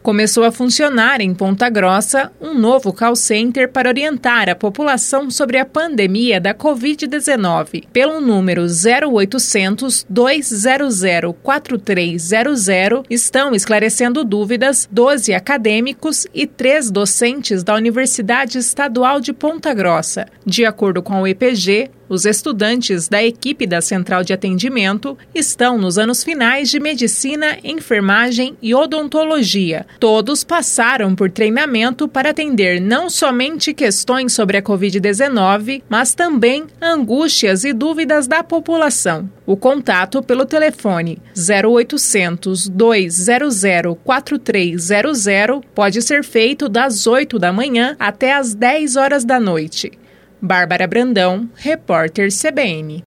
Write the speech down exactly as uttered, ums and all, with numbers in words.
Começou a funcionar em Ponta Grossa um novo call center para orientar a população sobre a pandemia da covid dezenove. Pelo número zero oitocentos, dois zero zero, quatro três zero zero, estão esclarecendo dúvidas doze acadêmicos e três docentes da Universidade Estadual de Ponta Grossa. De acordo com o E P G, os estudantes da equipe da Central de Atendimento estão nos anos finais de Medicina, Enfermagem e Odontologia. Todos passaram por treinamento para atender não somente questões sobre a covid dezenove, mas também angústias e dúvidas da população. O contato pelo telefone zero oitocentos, dois zero zero, quatro três zero zero pode ser feito das oito da manhã até às dez horas da noite. Bárbara Brandão, repórter C B N.